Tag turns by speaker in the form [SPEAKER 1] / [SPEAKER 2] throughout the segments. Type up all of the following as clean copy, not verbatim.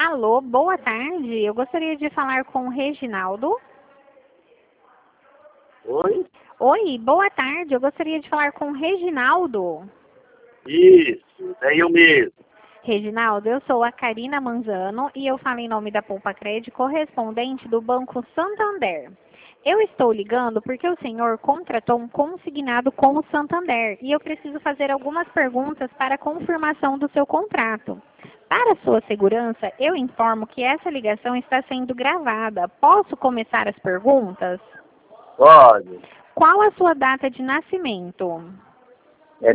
[SPEAKER 1] Alô, boa tarde. Eu gostaria de falar com o Reginaldo.
[SPEAKER 2] Oi?
[SPEAKER 1] Oi, boa tarde. Eu gostaria de falar com o Reginaldo.
[SPEAKER 2] Isso, é eu mesmo.
[SPEAKER 1] Reginaldo, eu sou a Karina Manzano e eu falo em nome da Poupa Crédito, correspondente do Banco Santander. Eu estou ligando porque o senhor contratou um consignado com o Santander e eu preciso fazer algumas perguntas para confirmação do seu contrato. Para sua segurança, eu informo que essa ligação está sendo gravada. Posso começar as perguntas?
[SPEAKER 2] Pode.
[SPEAKER 1] Qual a sua data de nascimento?
[SPEAKER 2] É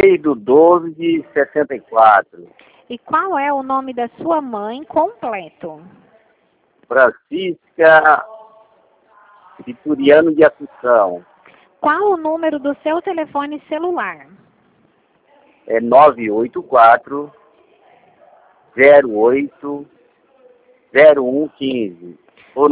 [SPEAKER 2] 3/12/64.
[SPEAKER 1] E qual é o nome da sua mãe completo?
[SPEAKER 2] Francisca Vituriano de Assunção.
[SPEAKER 1] Qual o número do seu telefone celular?
[SPEAKER 2] É 984 08 0115. Ou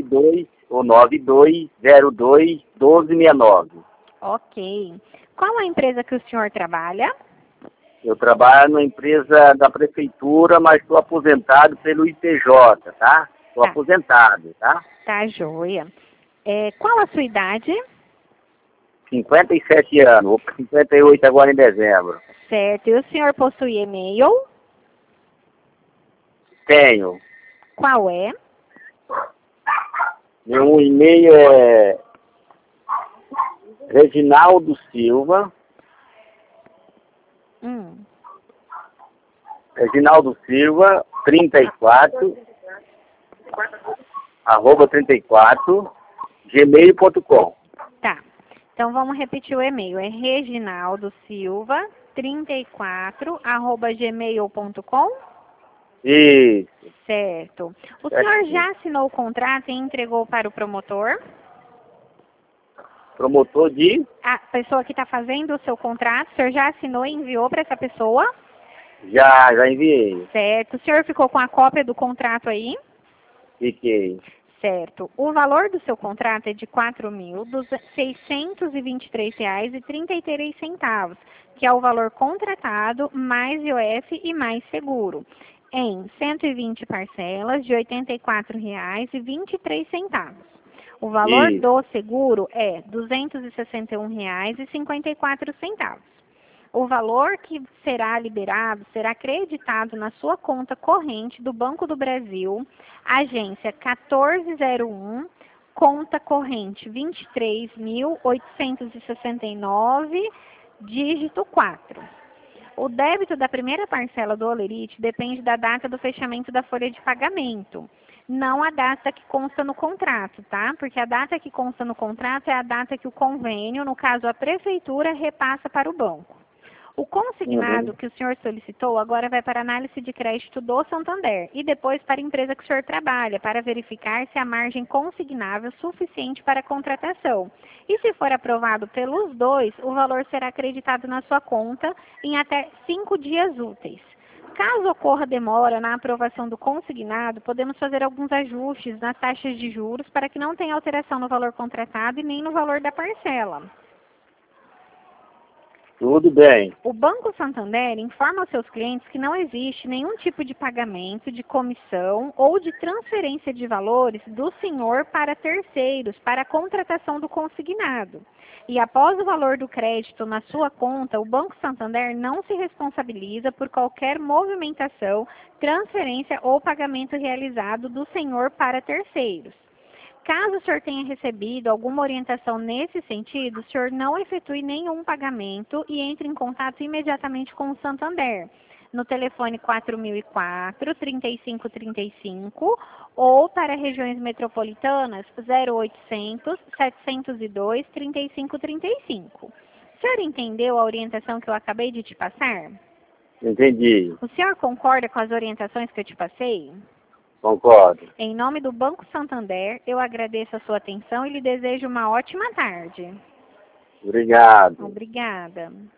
[SPEAKER 2] 92 02 1269.
[SPEAKER 1] Ok. Qual a empresa que o senhor trabalha?
[SPEAKER 2] Eu trabalho numa empresa da prefeitura, mas estou aposentado pelo IPJ, tá? Estou
[SPEAKER 1] Tá.
[SPEAKER 2] aposentado, tá?
[SPEAKER 1] Tá, joia. Qual a sua idade?
[SPEAKER 2] 57 anos, vou para 58 agora em dezembro.
[SPEAKER 1] Certo. E o senhor possui e-mail?
[SPEAKER 2] Tenho.
[SPEAKER 1] Qual é?
[SPEAKER 2] Meu e-mail é Reginaldo Silva, Reginaldo Silva, 34, @34, gmail.com.
[SPEAKER 1] Tá. Então vamos repetir o e-mail. É Reginaldo Silva 34@gmail.com.
[SPEAKER 2] Isso.
[SPEAKER 1] Certo. O senhor já assinou o contrato e entregou para o promotor?
[SPEAKER 2] Promotor de?
[SPEAKER 1] A pessoa que está fazendo o seu contrato, o senhor já assinou e enviou para essa pessoa?
[SPEAKER 2] Já enviei.
[SPEAKER 1] Certo. O senhor ficou com a cópia do contrato aí?
[SPEAKER 2] Fiquei.
[SPEAKER 1] Certo. O valor do seu contrato é de R$ 4.623,33, que é o valor contratado, mais IOF e mais seguro, em 120 parcelas de R$ 84,23. O valor
[SPEAKER 2] Isso.
[SPEAKER 1] do seguro é R$ 261,54. O valor que será liberado será creditado na sua conta corrente do Banco do Brasil, agência 1401, conta corrente 23.869, dígito 4. O débito da primeira parcela do Olerite depende da data do fechamento da folha de pagamento, não a data que consta no contrato, tá? Porque a data que consta no contrato é a data que o convênio, no caso a prefeitura, repassa para o banco. O consignado que o senhor solicitou agora vai para a análise de crédito do Santander e depois para a empresa que o senhor trabalha, para verificar se a margem consignável é suficiente para a contratação. E se for aprovado pelos dois, o valor será acreditado na sua conta em até 5 dias úteis. Caso ocorra demora na aprovação do consignado, podemos fazer alguns ajustes nas taxas de juros para que não tenha alteração no valor contratado e nem no valor da parcela.
[SPEAKER 2] Tudo bem.
[SPEAKER 1] O Banco Santander informa aos seus clientes que não existe nenhum tipo de pagamento, de comissão ou de transferência de valores do senhor para terceiros para a contratação do consignado. E após o valor do crédito na sua conta, o Banco Santander não se responsabiliza por qualquer movimentação, transferência ou pagamento realizado do senhor para terceiros. Caso o senhor tenha recebido alguma orientação nesse sentido, o senhor não efetue nenhum pagamento e entre em contato imediatamente com o Santander, no telefone 4004-3535 ou para regiões metropolitanas 0800-702-3535. O senhor entendeu a orientação que eu acabei de te passar?
[SPEAKER 2] Entendi.
[SPEAKER 1] O senhor concorda com as orientações que eu te passei?
[SPEAKER 2] Concordo.
[SPEAKER 1] Em nome do Banco Santander, eu agradeço a sua atenção e lhe desejo uma ótima tarde.
[SPEAKER 2] Obrigado.
[SPEAKER 1] Obrigada.